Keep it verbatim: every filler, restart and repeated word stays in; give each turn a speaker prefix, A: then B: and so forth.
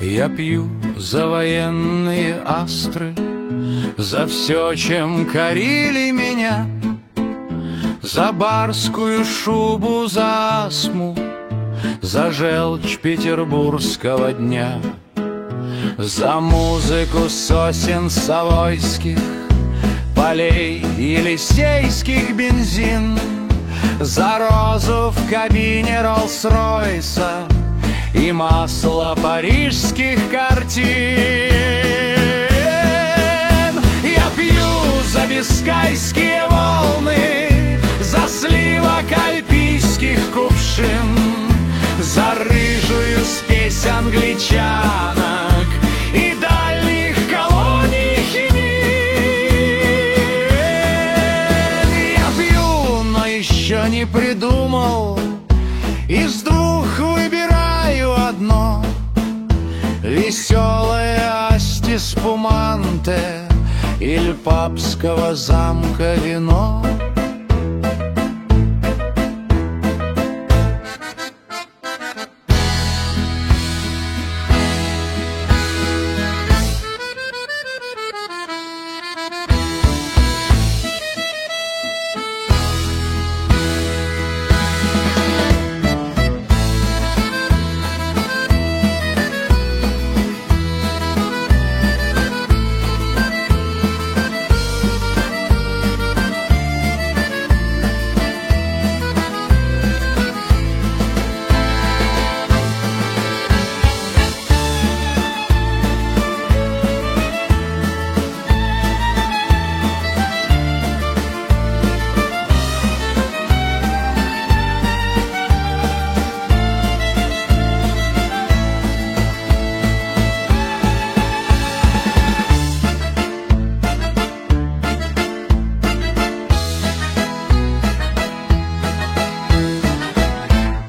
A: Я пью за военные астры, за все, чем корили меня, за барскую шубу, за астму, за желчь петербургского дня, за музыку сосен совойских, полей елисейских бензин, за розу в кабине Роллс-Ройса и масло парижских картин. Я пью за бискайские волны, за сливок альпийских кувшин, за рыжую спесь англичанок и дальних колоний химин. Я пью, но еще не придумал, из двух выбираю одно: веселое Асти Спуманте или папского замка вино.